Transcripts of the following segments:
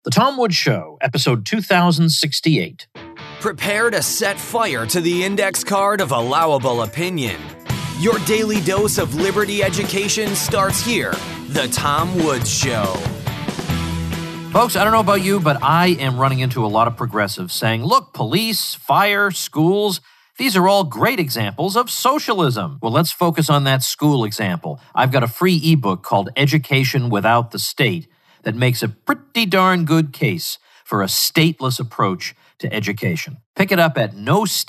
The Tom Woods Show, episode 2068. Prepare to set fire to the index card of allowable opinion. Your daily dose of liberty education starts here. The Tom Woods Show. Folks, I don't know about you, but I am running into a lot of progressives saying, look, police, fire, schools, these are all great examples of socialism. Well, let's focus on that school example. I've got a free ebook called Education Without the State that makes a pretty darn good case for a stateless approach to education. Pick it up at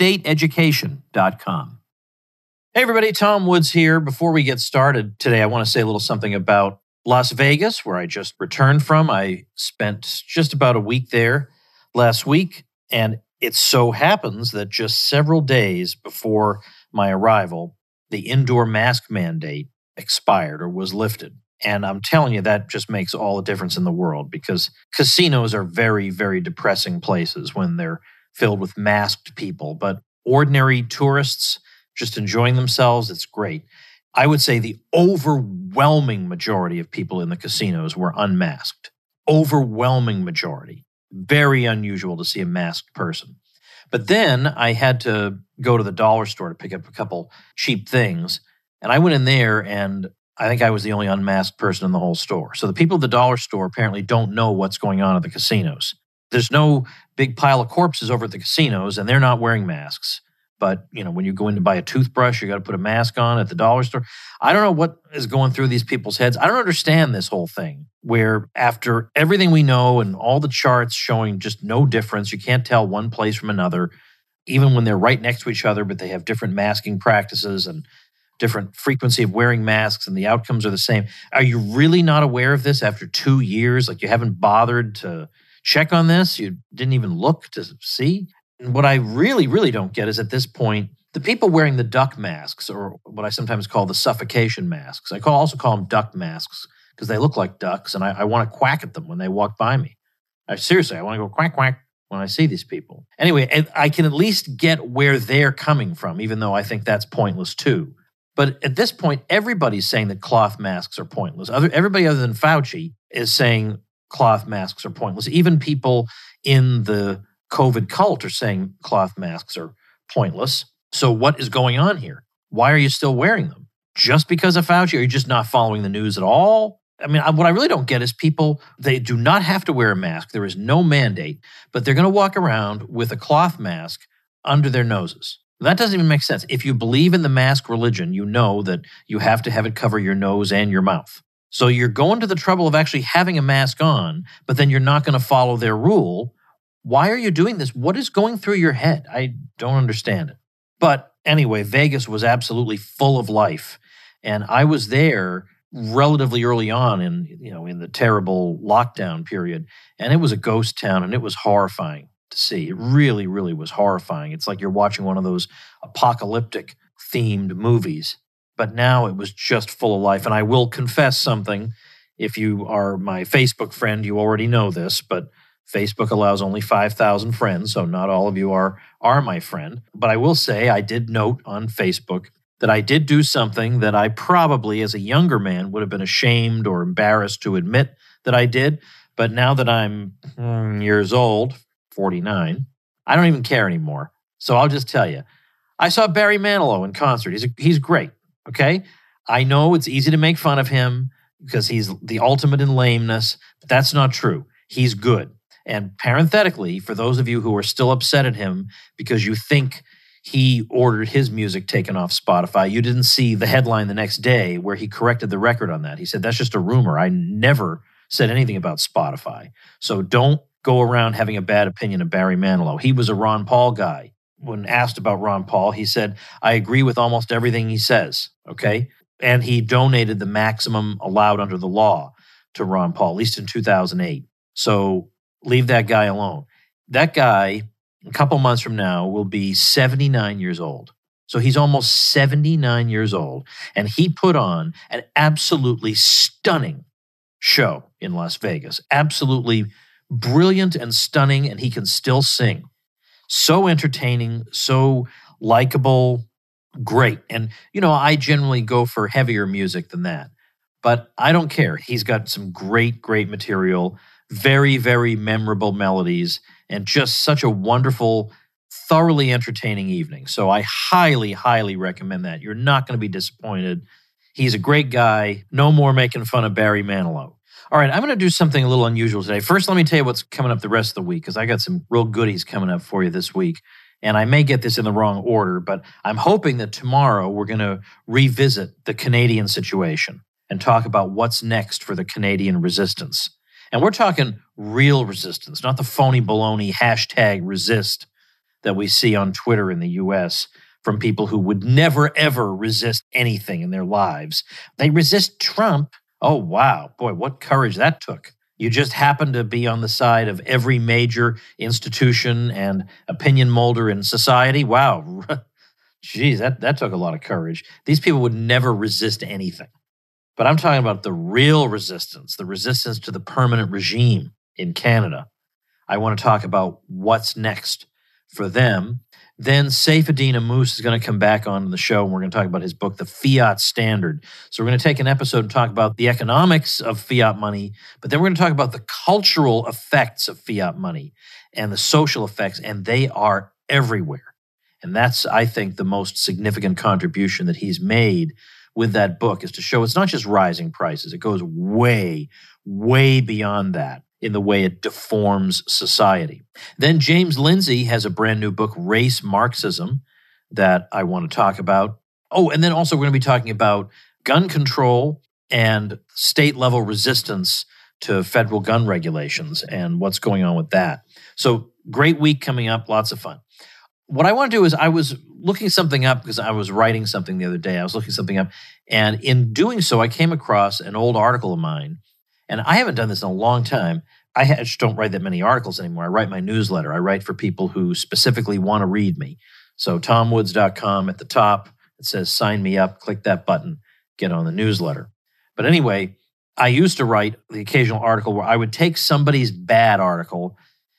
nostateeducation.com. Hey everybody, Tom Woods here. Before we get started today, I want to say a little something about Las Vegas, where I just returned from. I spent just about a week there last week, and it so happens that just several days before my arrival, the indoor mask mandate expired or was lifted. And I'm telling you, that just makes all the difference in the world, because casinos are very, very depressing places when they're filled with masked people. But ordinary tourists just enjoying themselves, it's great. I would say the overwhelming majority of people in the casinos were unmasked. Overwhelming majority. Very unusual to see a masked person. But then I had to go to the dollar store to pick up a couple cheap things. And I went in there and I think I was the only unmasked person in the whole store. So the people at the dollar store apparently don't know what's going on at the casinos. There's no big pile of corpses over at the casinos, and they're not wearing masks. But, when you go in to buy a toothbrush, you got to put a mask on at the dollar store. I don't know what is going through these people's heads. I don't understand this whole thing, where after everything we know and all the charts showing just no difference, you can't tell one place from another, even when they're right next to each other, but they have different masking practices and different frequency of wearing masks, and the outcomes are the same. Are you really not aware of this after 2 years? Like, you haven't bothered to check on this? You didn't even look to see? And what I really, really don't get is, at this point, the people wearing the duck masks, or what I sometimes call the suffocation masks. I also call them duck masks because they look like ducks, and I want to quack at them when they walk by me. Seriously, I want to go quack, quack when I see these people. Anyway, I can at least get where they're coming from, even though I think that's pointless too. But at this point, everybody's saying that cloth masks are pointless. Everybody other than Fauci is saying cloth masks are pointless. Even people in the COVID cult are saying cloth masks are pointless. So what is going on here? Why are you still wearing them? Just because of Fauci? Are you just not following the news at all? What I really don't get is people, they do not have to wear a mask. There is no mandate, but they're going to walk around with a cloth mask under their noses. That doesn't even make sense. If you believe in the mask religion, you know that you have to have it cover your nose and your mouth. So you're going to the trouble of actually having a mask on, but then you're not going to follow their rule. Why are you doing this? What is going through your head? I don't understand it. But anyway, Vegas was absolutely full of life. And I was there relatively early on in the terrible lockdown period. And it was a ghost town, and it was horrifying to see. It really, really was horrifying. It's like you're watching one of those apocalyptic themed movies. But now it was just full of life. And I will confess something. If you are my Facebook friend, you already know this, but Facebook allows only 5,000 friends, so not all of you are my friend. But I will say I did note on Facebook that I did do something that I probably, as a younger man, would have been ashamed or embarrassed to admit that I did. But now that I'm years old, 49, I don't even care anymore. So I'll just tell you, I saw Barry Manilow in concert. He's great, okay? I know it's easy to make fun of him because he's the ultimate in lameness, but that's not true. He's good. And parenthetically, for those of you who are still upset at him because you think he ordered his music taken off Spotify, you didn't see the headline the next day where he corrected the record on that. He said, that's just a rumor. I never said anything about Spotify. So don't go around having a bad opinion of Barry Manilow. He was a Ron Paul guy. When asked about Ron Paul, he said, I agree with almost everything he says, okay? And he donated the maximum allowed under the law to Ron Paul, at least in 2008. So leave that guy alone. That guy, a couple months from now, will be 79 years old. So he's almost 79 years old. And he put on an absolutely stunning show in Las Vegas. Absolutely brilliant and stunning, and he can still sing. So entertaining, so likable, great. And, I generally go for heavier music than that. But I don't care. He's got some great, great material. Very, very memorable melodies and just such a wonderful, thoroughly entertaining evening. So I highly, highly recommend that. You're not going to be disappointed. He's a great guy. No more making fun of Barry Manilow. All right, I'm going to do something a little unusual today. First, let me tell you what's coming up the rest of the week, because I got some real goodies coming up for you this week. And I may get this in the wrong order, but I'm hoping that tomorrow we're going to revisit the Canadian situation and talk about what's next for the Canadian resistance. And we're talking real resistance, not the phony baloney #resist that we see on Twitter in the U.S. from people who would never, ever resist anything in their lives. They resist Trump. Oh, wow. Boy, what courage that took. You just happen to be on the side of every major institution and opinion molder in society. Wow. Geez, that took a lot of courage. These people would never resist anything. But I'm talking about the real resistance, the resistance to the permanent regime in Canada. I want to talk about what's next for them. Then Seyfeddin Ammous is going to come back on the show, and we're going to talk about his book, The Fiat Standard. So we're going to take an episode and talk about the economics of fiat money, but then we're going to talk about the cultural effects of fiat money and the social effects, and they are everywhere. And that's, I think, the most significant contribution that he's made with that book, is to show it's not just rising prices. It goes way, way beyond that in the way it deforms society. Then James Lindsay has a brand new book, Race Marxism, that I want to talk about. Oh, and then also we're going to be talking about gun control and state-level resistance to federal gun regulations and what's going on with that. So great week coming up, lots of fun. What I want to do is, I was looking something up because I was writing something the other day. I was looking something up, and in doing so, I came across an old article of mine. And I haven't done this in a long time. I just don't write that many articles anymore. I write my newsletter. I write for people who specifically want to read me. So tomwoods.com, at the top, it says sign me up. Click that button, get on the newsletter. But anyway, I used to write the occasional article where I would take somebody's bad article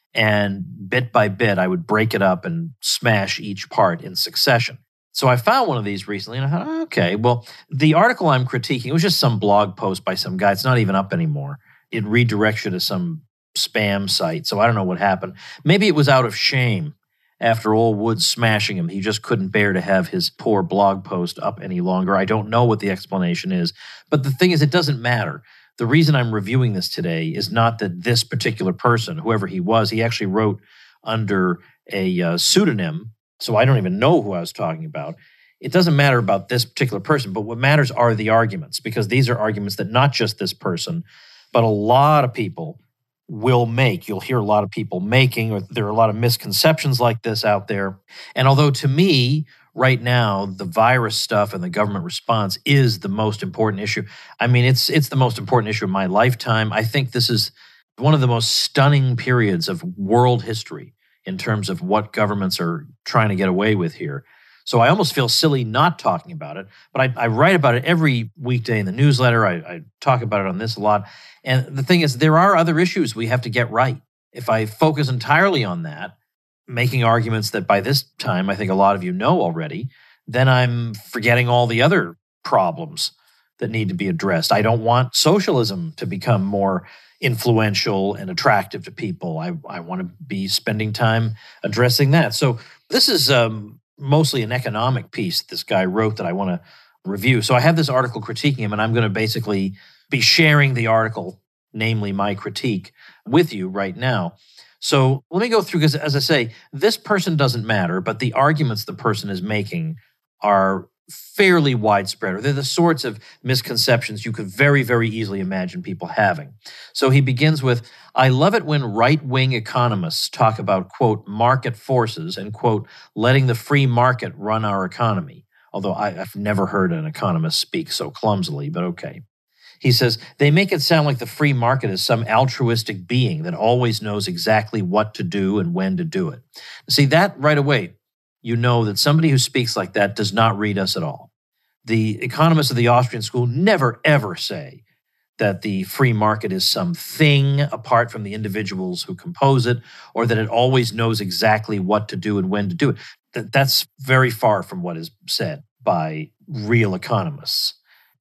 and bit by bit, I would break it up and smash each part in succession. So I found one of these recently, and I thought, okay, well, the article I'm critiquing, it was just some blog post by some guy. It's not even up anymore. It redirects you to some spam site, so I don't know what happened. Maybe it was out of shame after old Woods smashing him. He just couldn't bear to have his poor blog post up any longer. I don't know what the explanation is, but the thing is, it doesn't matter. The reason I'm reviewing this today is not that this particular person, whoever he was, he actually wrote under a pseudonym, so I don't even know who I was talking about. It doesn't matter about this particular person, but what matters are the arguments, because these are arguments that not just this person, but a lot of people will make. You'll hear a lot of people making, or there are a lot of misconceptions like this out there. And although to me, right now, the virus stuff and the government response is the most important issue. I mean, it's the most important issue of my lifetime. I think this is one of the most stunning periods of world history in terms of what governments are trying to get away with here. So I almost feel silly not talking about it, but I write about it every weekday in the newsletter. I talk about it on this a lot. And the thing is, there are other issues we have to get right. If I focus entirely on that, making arguments that by this time I think a lot of you know already, then I'm forgetting all the other problems that need to be addressed. I don't want socialism to become more influential and attractive to people. I want to be spending time addressing that. So this is mostly an economic piece this guy wrote that I want to review. So I have this article critiquing him, and I'm going to basically be sharing the article, namely my critique, with you right now. So let me go through, because as I say, this person doesn't matter, but the arguments the person is making are fairly widespread, or they're the sorts of misconceptions you could very, very easily imagine people having. So he begins with, I love it when right-wing economists talk about, quote, market forces and, quote, letting the free market run our economy. Although I've never heard an economist speak so clumsily, but okay. He says, they make it sound like the free market is some altruistic being that always knows exactly what to do and when to do it. See, that right away, you know that somebody who speaks like that does not read us at all. The economists of the Austrian school never, ever say that the free market is something apart from the individuals who compose it, or that it always knows exactly what to do and when to do it. That's very far from what is said by real economists.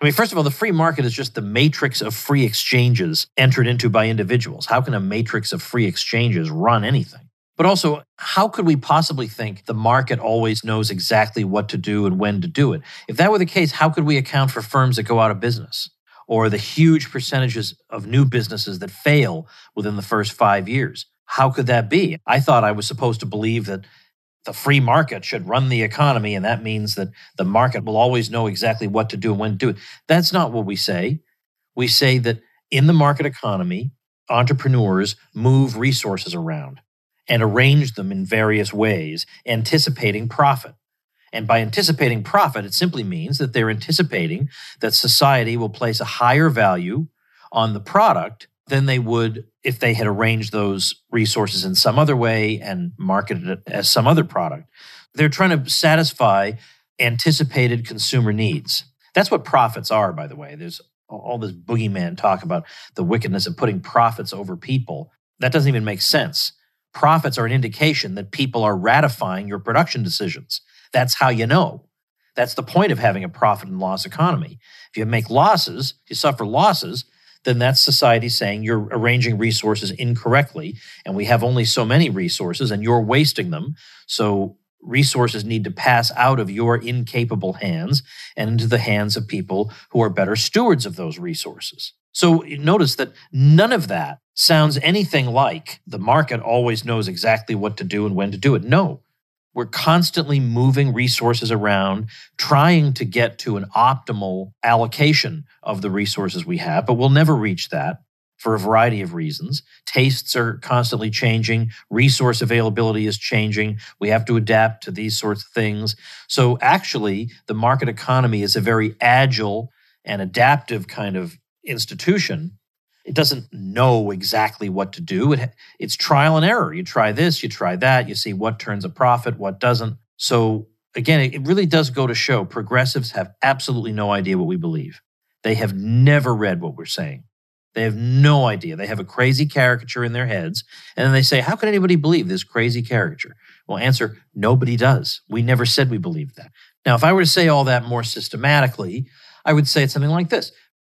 I mean, first of all, the free market is just the matrix of free exchanges entered into by individuals. How can a matrix of free exchanges run anything? But also, how could we possibly think the market always knows exactly what to do and when to do it? If that were the case, how could we account for firms that go out of business or the huge percentages of new businesses that fail within the first 5 years? How could that be? I thought I was supposed to believe that the free market should run the economy, and that means that the market will always know exactly what to do and when to do it. That's not what we say. We say that in the market economy, entrepreneurs move resources around and arrange them in various ways, anticipating profit. And by anticipating profit, it simply means that they're anticipating that society will place a higher value on the product than they would if they had arranged those resources in some other way and marketed it as some other product. They're trying to satisfy anticipated consumer needs. That's what profits are, by the way. There's all this boogeyman talk about the wickedness of putting profits over people. That doesn't even make sense. Profits are an indication that people are ratifying your production decisions. That's how you know. That's the point of having a profit and loss economy. If you make losses, you suffer losses, then that's society saying you're arranging resources incorrectly, and we have only so many resources, and you're wasting them. So resources need to pass out of your incapable hands and into the hands of people who are better stewards of those resources. So notice that none of that sounds anything like the market always knows exactly what to do and when to do it. No. We're constantly moving resources around, trying to get to an optimal allocation of the resources we have, but we'll never reach that for a variety of reasons. Tastes are constantly changing. Resource availability is changing. We have to adapt to these sorts of things. So actually, the market economy is a very agile and adaptive kind of institution. It doesn't know exactly what to do. It's trial and error. You try this, you try that, you see what turns a profit, what doesn't. So again, it really does go to show progressives have absolutely no idea what we believe. They have never read what we're saying. They have no idea. They have a crazy caricature in their heads, and then they say, how can anybody believe this crazy caricature? Well, answer, nobody does. We never said we believed that. Now, if I were to say all that more systematically, I would say it's something like this.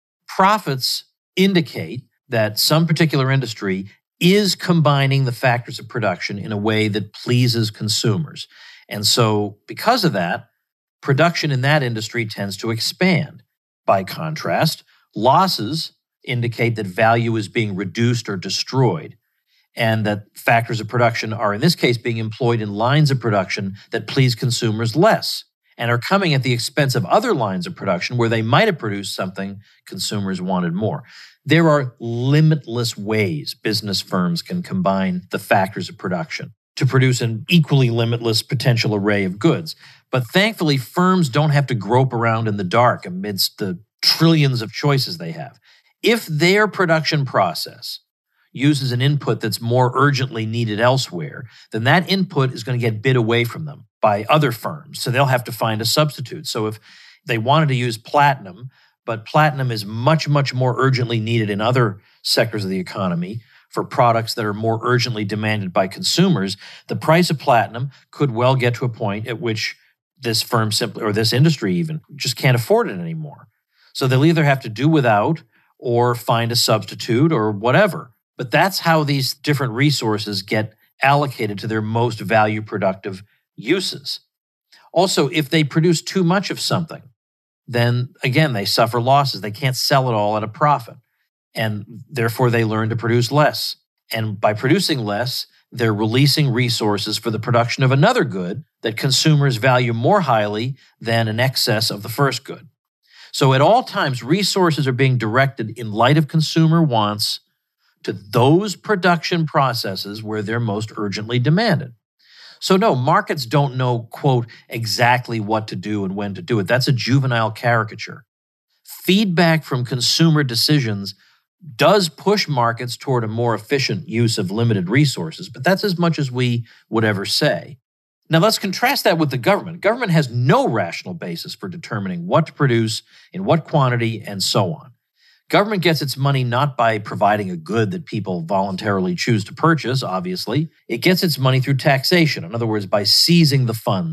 Profits indicate that some particular industry is combining the factors of production in a way that pleases consumers. And so because of that, production in that industry tends to expand. By contrast, losses indicate that value is being reduced or destroyed, and that factors of production are, in this case, being employed in lines of production that please consumers less and are coming at the expense of other lines of production where they might have produced something consumers wanted more. There are limitless ways business firms can combine the factors of production to produce an equally limitless potential array of goods. But thankfully, firms don't have to grope around in the dark amidst the trillions of choices they have. If their production process uses an input that's more urgently needed elsewhere, then that input is going to get bid away from them by other firms. So they'll have to find a substitute. So if they wanted to use platinum, but platinum is much, much more urgently needed in other sectors of the economy for products that are more urgently demanded by consumers, the price of platinum could well get to a point at which this firm simply, or this industry even, just can't afford it anymore. So they'll either have to do without or find a substitute or whatever. But that's how these different resources get allocated to their most value productive uses. Also, if they produce too much of something, then again, they suffer losses. They can't sell it all at a profit. And therefore, they learn to produce less. And by producing less, they're releasing resources for the production of another good that consumers value more highly than in excess of the first good. So at all times, resources are being directed in light of consumer wants to those production processes where they're most urgently demanded. So no, markets don't know, quote, exactly what to do and when to do it. That's a juvenile caricature. Feedback from consumer decisions does push markets toward a more efficient use of limited resources, but that's as much as we would ever say. Now let's contrast that with the government. Government has no rational basis for determining what to produce, in what quantity, and so on. Government gets its money not by providing a good that people voluntarily choose to purchase, obviously. It gets its money through taxation. In other words, by seizing the funds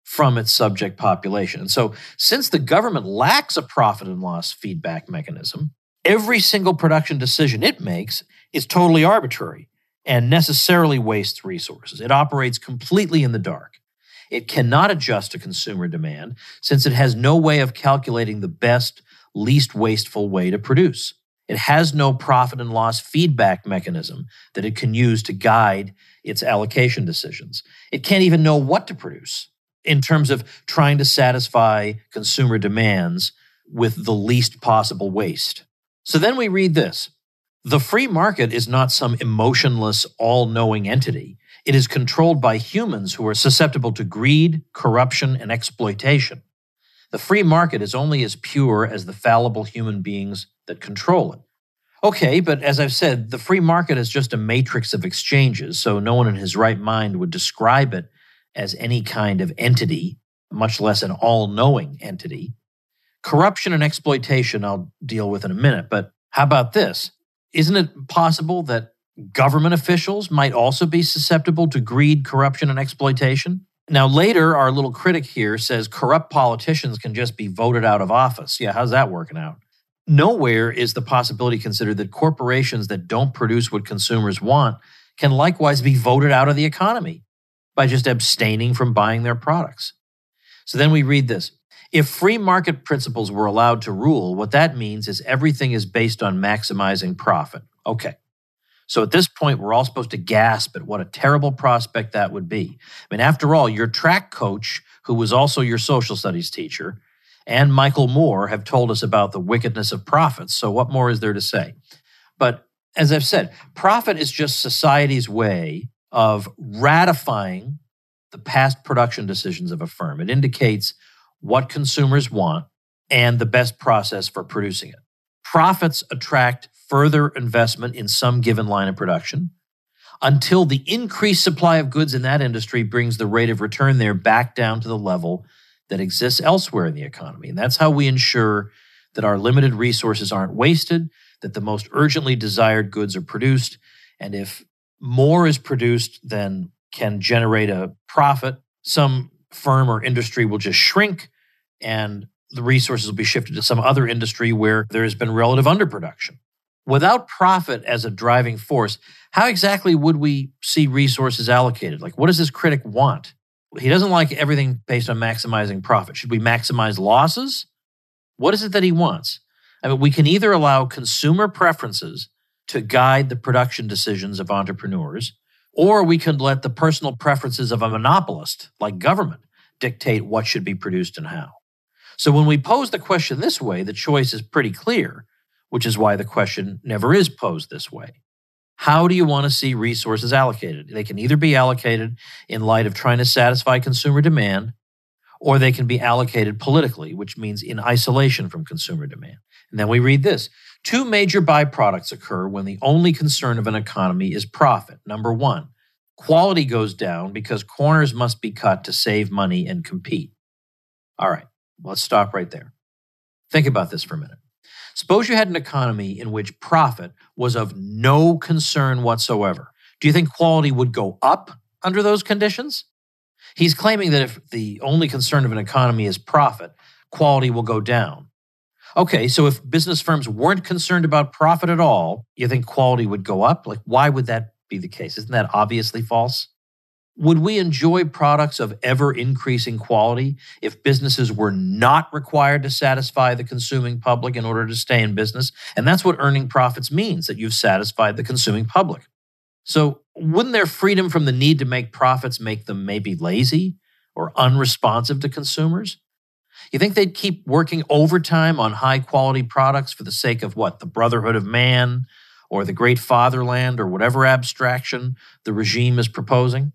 from its subject population. And so, since the government lacks a profit and loss feedback mechanism, every single production decision it makes is totally arbitrary and necessarily wastes resources. It operates completely in the dark. It cannot adjust to consumer demand since it has no way of calculating the best, least wasteful way to produce. It has no profit and loss feedback mechanism that it can use to guide its allocation decisions. It can't even know what to produce in terms of trying to satisfy consumer demands with the least possible waste. So then we read this. The free market is not some emotionless, all-knowing entity. It is controlled by humans who are susceptible to greed, corruption, and exploitation. The free market is only as pure as the fallible human beings that control it. Okay, but as I've said, the free market is just a matrix of exchanges, so no one in his right mind would describe it as any kind of entity, much less an all-knowing entity. Corruption and exploitation I'll deal with in a minute, but how about this? Isn't it possible that government officials might also be susceptible to greed, corruption, and exploitation? Now, later, our little critic here says corrupt politicians can just be voted out of office. Yeah, how's that working out? Nowhere is the possibility considered that corporations that don't produce what consumers want can likewise be voted out of the economy by just abstaining from buying their products. So then we read this. If free market principles were allowed to rule, what that means is everything is based on maximizing profit. Okay. So at this point, we're all supposed to gasp at what a terrible prospect that would be. I mean, after all, your track coach, who was also your social studies teacher, and Michael Moore have told us about the wickedness of profits. So what more is there to say? But as I've said, profit is just society's way of ratifying the past production decisions of a firm. It indicates what consumers want and the best process for producing it. Profits attract further investment in some given line of production until the increased supply of goods in that industry brings the rate of return there back down to the level that exists elsewhere in the economy. And that's how we ensure that our limited resources aren't wasted, that the most urgently desired goods are produced, and if more is produced than can generate a profit, some firm or industry will just shrink and the resources will be shifted to some other industry where there has been relative underproduction. Without profit as a driving force, how exactly would we see resources allocated? Like, what does this critic want? He doesn't like everything based on maximizing profit. Should we maximize losses? What is it that he wants? I mean, we can either allow consumer preferences to guide the production decisions of entrepreneurs, or we can let the personal preferences of a monopolist, like government, dictate what should be produced and how. So when we pose the question this way, the choice is pretty clear, which is why the question never is posed this way. How do you want to see resources allocated? They can either be allocated in light of trying to satisfy consumer demand, or they can be allocated politically, which means in isolation from consumer demand. And then we read this. Two major byproducts occur when the only concern of an economy is profit. Number one, quality goes down because corners must be cut to save money and compete. All right, let's stop right there. Think about this for a minute. Suppose you had an economy in which profit was of no concern whatsoever. Do you think quality would go up under those conditions? He's claiming that if the only concern of an economy is profit, quality will go down. Okay, so if business firms weren't concerned about profit at all, you think quality would go up? Like, why would that be the case? Isn't that obviously false? Would we enjoy products of ever-increasing quality if businesses were not required to satisfy the consuming public in order to stay in business? And that's what earning profits means, that you've satisfied the consuming public. So wouldn't their freedom from the need to make profits make them maybe lazy or unresponsive to consumers? You think they'd keep working overtime on high-quality products for the sake of what? The brotherhood of man or the great fatherland or whatever abstraction the regime is proposing?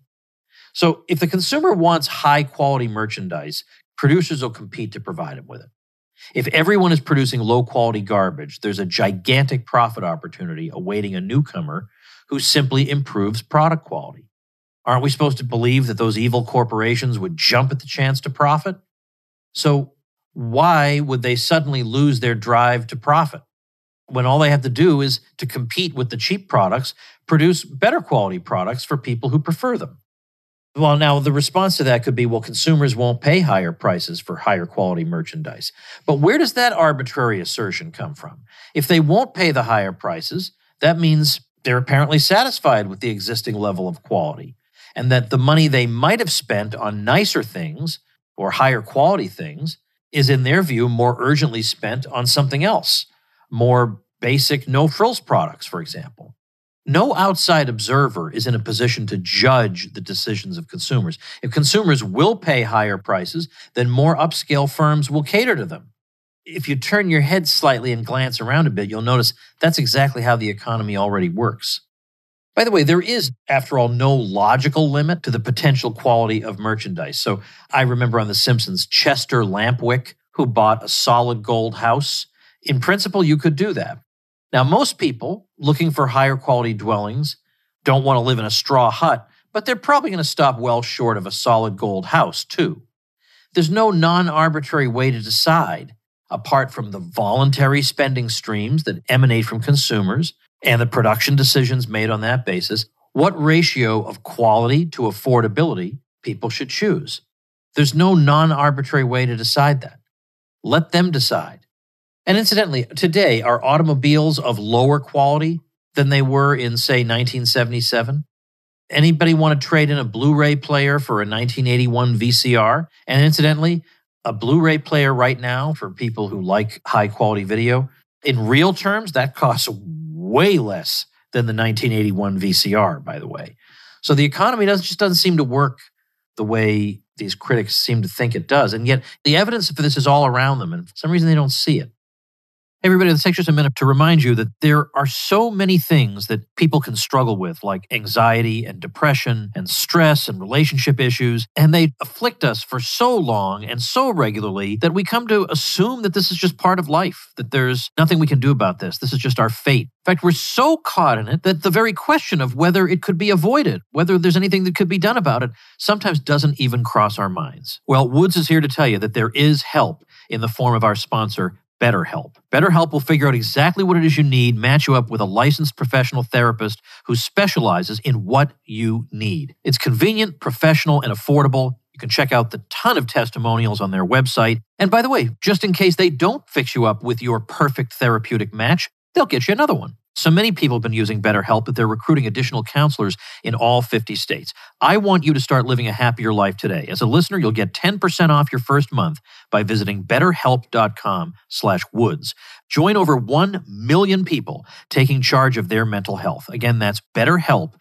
So if the consumer wants high-quality merchandise, producers will compete to provide them with it. If everyone is producing low-quality garbage, there's a gigantic profit opportunity awaiting a newcomer who simply improves product quality. Aren't we supposed to believe that those evil corporations would jump at the chance to profit? So why would they suddenly lose their drive to profit when all they have to do is to compete with the cheap products, produce better quality products for people who prefer them? Well, now the response to that could be, well, consumers won't pay higher prices for higher quality merchandise. But where does that arbitrary assertion come from? If they won't pay the higher prices, that means they're apparently satisfied with the existing level of quality, and that the money they might have spent on nicer things or higher quality things is, in their view, more urgently spent on something else, more basic no-frills products, for example. No outside observer is in a position to judge the decisions of consumers. If consumers will pay higher prices, then more upscale firms will cater to them. If you turn your head slightly and glance around a bit, you'll notice that's exactly how the economy already works. By the way, there is, after all, no logical limit to the potential quality of merchandise. So I remember on The Simpsons, Chester Lampwick, who bought a solid gold house. In principle, you could do that. Now, most people looking for higher quality dwellings don't want to live in a straw hut, but they're probably going to stop well short of a solid gold house, too. There's no non-arbitrary way to decide, apart from the voluntary spending streams that emanate from consumers and the production decisions made on that basis, what ratio of quality to affordability people should choose. There's no non-arbitrary way to decide that. Let them decide. And incidentally, today, are automobiles of lower quality than they were in, say, 1977? Anybody want to trade in a Blu-ray player for a 1981 VCR? And incidentally, a Blu-ray player right now, for people who like high-quality video, in real terms, that costs way less than the 1981 VCR, by the way. So the economy just doesn't seem to work the way these critics seem to think it does. And yet the evidence for this is all around them, and for some reason they don't see it. Hey, everybody, let's take just a minute to remind you that there are so many things that people can struggle with, like anxiety and depression and stress and relationship issues, and they afflict us for so long and so regularly that we come to assume that this is just part of life, that there's nothing we can do about this. This is just our fate. In fact, we're so caught in it that the very question of whether it could be avoided, whether there's anything that could be done about it, sometimes doesn't even cross our minds. Well, Woods is here to tell you that there is help in the form of our sponsor, BetterHelp. BetterHelp will figure out exactly what it is you need, match you up with a licensed professional therapist who specializes in what you need. It's convenient, professional, and affordable. You can check out the ton of testimonials on their website. And by the way, just in case they don't fix you up with your perfect therapeutic match, they'll get you another one. So many people have been using BetterHelp that they're recruiting additional counselors in all 50 states. I want you to start living a happier life today. As a listener, you'll get 10% off your first month by visiting betterhelp.com/woods. Join over 1 million people taking charge of their mental health. Again, that's BetterHelp,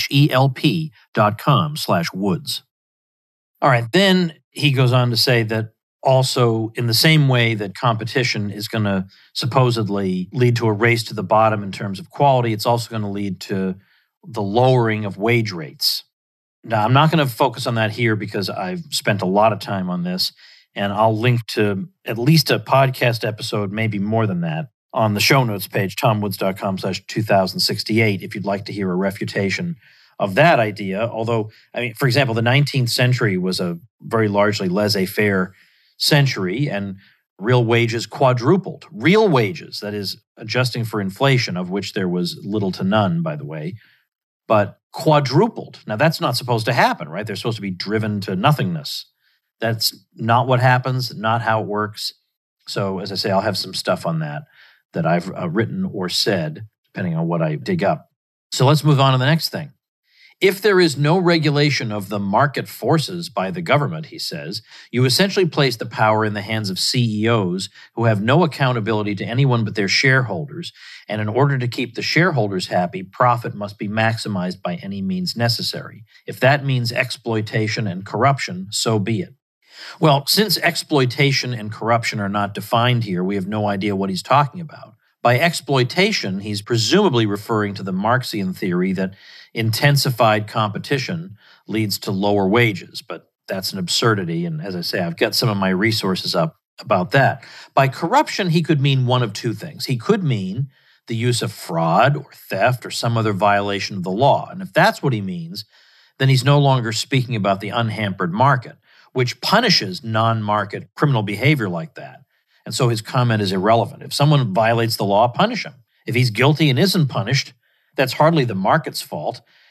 HELP.com/woods. All right, then he goes on to say that also, in the same way that competition is going to supposedly lead to a race to the bottom in terms of quality, it's also going to lead to the lowering of wage rates. Now, I'm not going to focus on that here because I've spent a lot of time on this, and I'll link to at least a podcast episode, maybe more than that, on the show notes page, tomwoods.com/2068, if you'd like to hear a refutation of that idea. Although, I mean, for example, the 19th century was a very largely laissez-faire century, and real wages quadrupled. Real wages, that is, adjusting for inflation, of which there was little to none, by the way, but quadrupled. Now, that's not supposed to happen, right? They're supposed to be driven to nothingness. That's not what happens, not how it works. So, as I say, I'll have some stuff on that I've written or said, depending on what I dig up. So let's move on to the next thing. If there is no regulation of the market forces by the government, he says, you essentially place the power in the hands of CEOs who have no accountability to anyone but their shareholders. And in order to keep the shareholders happy, profit must be maximized by any means necessary. If that means exploitation and corruption, so be it. Well, since exploitation and corruption are not defined here, we have no idea what he's talking about. By exploitation, he's presumably referring to the Marxian theory that intensified competition leads to lower wages, but that's an absurdity. And as I say, I've got some of my resources up about that. By corruption, he could mean one of two things. He could mean the use of fraud or theft or some other violation of the law. And if that's what he means, then he's no longer speaking about the unhampered market, which punishes non-market criminal behavior like that. And so his comment is irrelevant. If someone violates the law, punish him. If he's guilty and isn't punished, that's hardly the market's fault.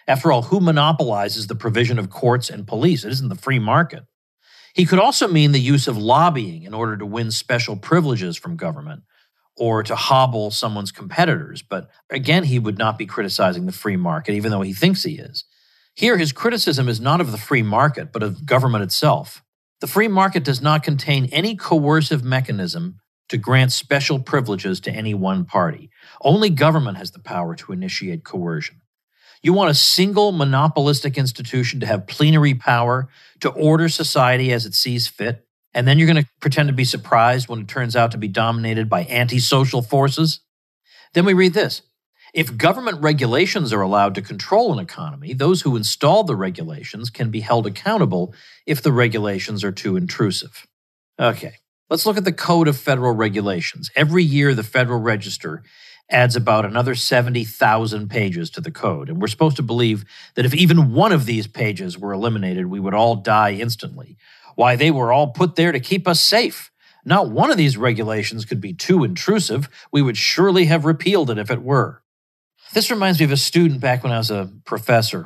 After all, who monopolizes the provision of courts and police? It isn't the free market. He could also mean the use of lobbying in order to win special privileges from government or to hobble someone's competitors. But again, he would not be criticizing the free market, even though he thinks he is. Here, his criticism is not of the free market, but of government itself. The free market does not contain any coercive mechanism to grant special privileges to any one party. Only government has the power to initiate coercion. You want a single monopolistic institution to have plenary power to order society as it sees fit, and then you're going to pretend to be surprised when it turns out to be dominated by antisocial forces? Then we read this. If government regulations are allowed to control an economy, those who install the regulations can be held accountable if the regulations are too intrusive. Okay, let's look at the Code of Federal Regulations. Every year, the Federal Register adds about another 70,000 pages to the code. And we're supposed to believe that if even one of these pages were eliminated, we would all die instantly. Why, they were all put there to keep us safe. Not one of these regulations could be too intrusive. We would surely have repealed it if it were. This reminds me of a student back when I was a professor.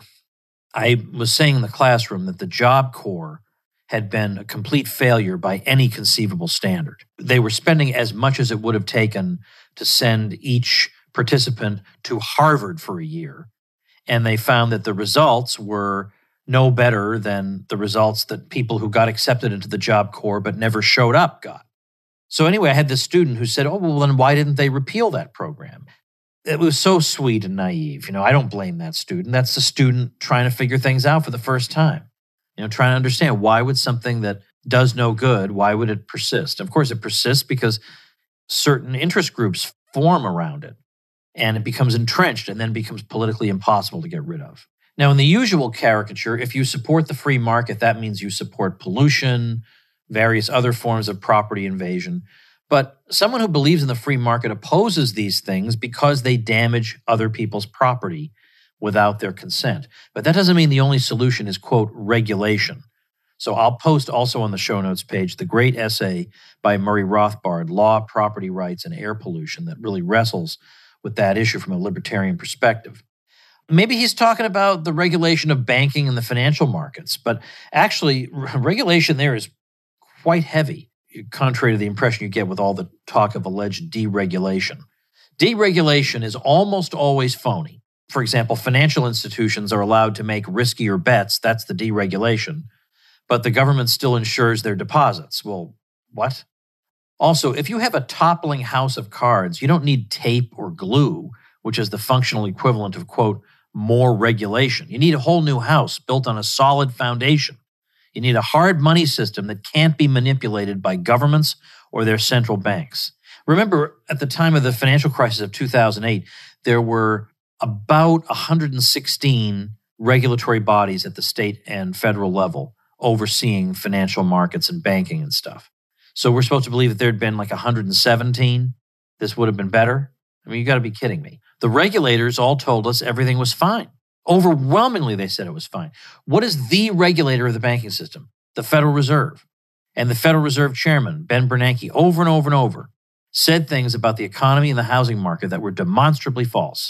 I was saying in the classroom that the Job Corps had been a complete failure by any conceivable standard. They were spending as much as it would have taken to send each participant to Harvard for a year. And they found that the results were no better than the results that people who got accepted into the Job Corps but never showed up got. So anyway, I had this student who said, oh, well, then why didn't they repeal that program? It was so sweet and naive. I don't blame that student. That's the student trying to figure things out for the first time. Trying to understand, why would something that does no good, why would it persist? Of course, it persists because certain interest groups form around it, and it becomes entrenched and then becomes politically impossible to get rid of. Now, in the usual caricature, if you support the free market, that means you support pollution, various other forms of property invasion. But someone who believes in the free market opposes these things because they damage other people's property without their consent. But that doesn't mean the only solution is, quote, regulation. So I'll post also on the show notes page the great essay by Murray Rothbard, Law, Property Rights, and Air Pollution, that really wrestles with that issue from a libertarian perspective. Maybe he's talking about the regulation of banking and the financial markets, but actually regulation there is quite heavy, contrary to the impression you get with all the talk of alleged deregulation. Deregulation is almost always phony. For example, financial institutions are allowed to make riskier bets. That's the deregulation. But the government still insures their deposits. Well, what? Also, if you have a toppling house of cards, you don't need tape or glue, which is the functional equivalent of, quote, more regulation. You need a whole new house built on a solid foundation. You need a hard money system that can't be manipulated by governments or their central banks. Remember, at the time of the financial crisis of 2008, there were about 116 regulatory bodies at the state and federal level overseeing financial markets and banking and stuff. So we're supposed to believe that there'd been like 117. This would have been better? I mean, you got to be kidding me. The regulators all told us everything was fine. Overwhelmingly, they said it was fine. What is the regulator of the banking system? The Federal Reserve. And the Federal Reserve Chairman, Ben Bernanke, over and over and over, said things about the economy and the housing market that were demonstrably false.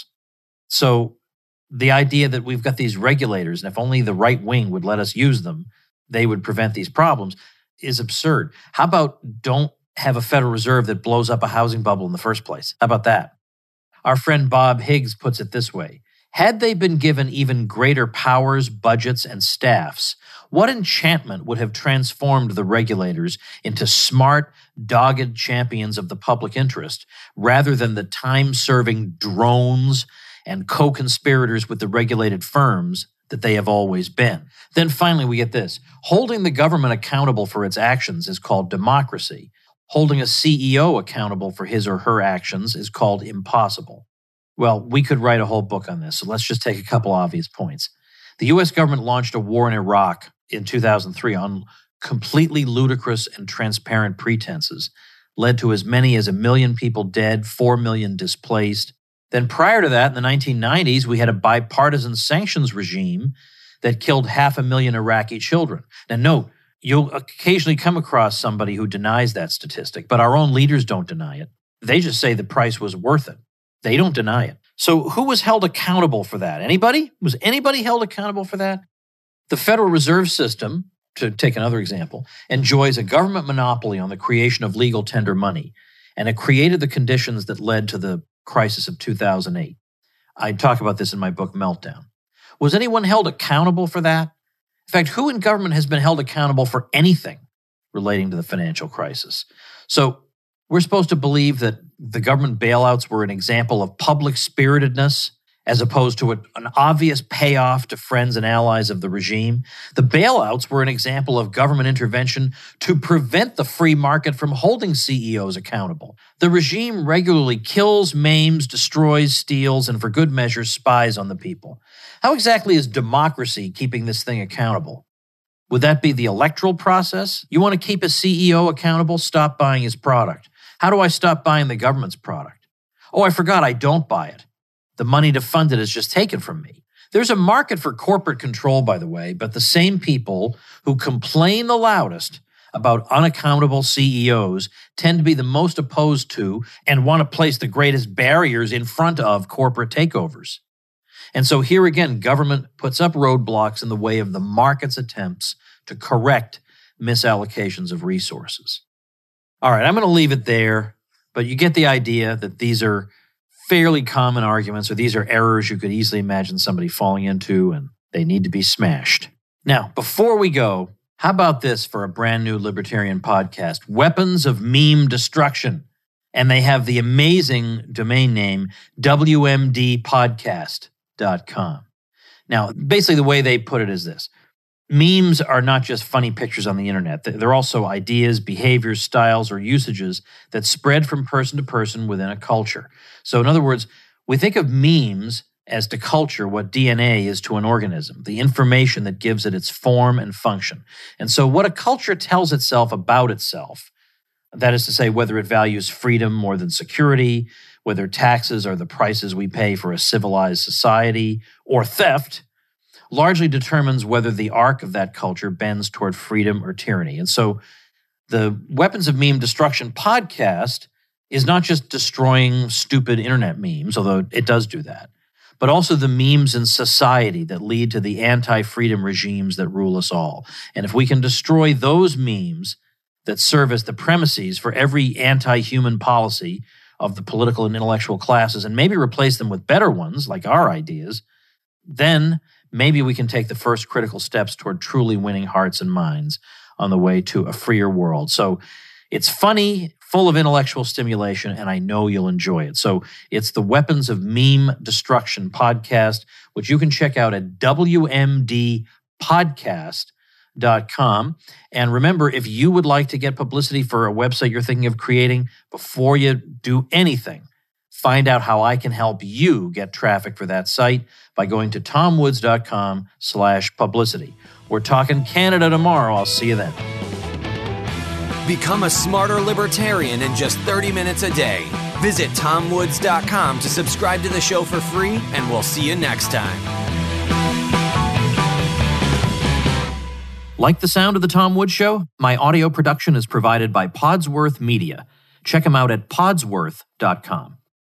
So the idea that we've got these regulators, and if only the right wing would let us use them, they would prevent these problems, is absurd. How about don't have a Federal Reserve that blows up a housing bubble in the first place? How about that? Our friend Bob Higgs puts it this way. Had they been given even greater powers, budgets, and staffs, what enchantment would have transformed the regulators into smart, dogged champions of the public interest, rather than the time-serving drones and co-conspirators with the regulated firms that they have always been? Then finally, we get this. Holding the government accountable for its actions is called democracy. Holding a CEO accountable for his or her actions is called impossible. Well, we could write a whole book on this, so let's just take a couple obvious points. The U.S. government launched a war in Iraq in 2003 on completely ludicrous and transparent pretenses, led to as many as 1 million people dead, 4 million displaced. Then prior to that, in the 1990s, we had a bipartisan sanctions regime that killed 500,000 Iraqi children. Now note, you'll occasionally come across somebody who denies that statistic, but our own leaders don't deny it. They just say the price was worth it. They don't deny it. So who was held accountable for that? Anybody? Was anybody held accountable for that? The Federal Reserve System, to take another example, enjoys a government monopoly on the creation of legal tender money, and it created the conditions that led to the crisis of 2008. I talk about this in my book, Meltdown. Was anyone held accountable for that? In fact, who in government has been held accountable for anything relating to the financial crisis? So we're supposed to believe that the government bailouts were an example of public spiritedness as opposed to an obvious payoff to friends and allies of the regime. The bailouts were an example of government intervention to prevent the free market from holding CEOs accountable. The regime regularly kills, maims, destroys, steals, and for good measure spies on the people. How exactly is democracy keeping this thing accountable? Would that be the electoral process? You want to keep a CEO accountable? Stop buying his product. How do I stop buying the government's product? Oh, I forgot, I don't buy it. The money to fund it is just taken from me. There's a market for corporate control, by the way, but the same people who complain the loudest about unaccountable CEOs tend to be the most opposed to and want to place the greatest barriers in front of corporate takeovers. And so here again, government puts up roadblocks in the way of the market's attempts to correct misallocations of resources. All right, I'm going to leave it there, but you get the idea that these are fairly common arguments, or these are errors you could easily imagine somebody falling into, and they need to be smashed. Now, before we go, how about this for a brand new libertarian podcast, Weapons of Meme Destruction? And they have the amazing domain name, WMDpodcast.com. Now, basically the way they put it is this. Memes are not just funny pictures on the internet. They're also ideas, behaviors, styles, or usages that spread from person to person within a culture. So in other words, we think of memes as to culture what DNA is to an organism, the information that gives it its form and function. And so what a culture tells itself about itself, that is to say, whether it values freedom more than security, whether taxes are the prices we pay for a civilized society, or theft, largely determines whether the arc of that culture bends toward freedom or tyranny. And so the Weapons of Meme Destruction podcast is not just destroying stupid internet memes, although it does do that, but also the memes in society that lead to the anti-freedom regimes that rule us all. And if we can destroy those memes that serve as the premises for every anti-human policy of the political and intellectual classes, and maybe replace them with better ones, like our ideas, then maybe we can take the first critical steps toward truly winning hearts and minds on the way to a freer world. So it's funny, full of intellectual stimulation, and I know you'll enjoy it. So it's the Weapons of Meme Destruction podcast, which you can check out at WMDpodcast.com. And remember, if you would like to get publicity for a website you're thinking of creating, before you do anything, find out how I can help you get traffic for that site by going to tomwoods.com/publicity. We're talking Canada tomorrow. I'll see you then. Become a smarter libertarian in just 30 minutes a day. Visit tomwoods.com to subscribe to the show for free, and we'll see you next time. Like the sound of The Tom Woods Show? My audio production is provided by Podsworth Media. Check them out at podsworth.com.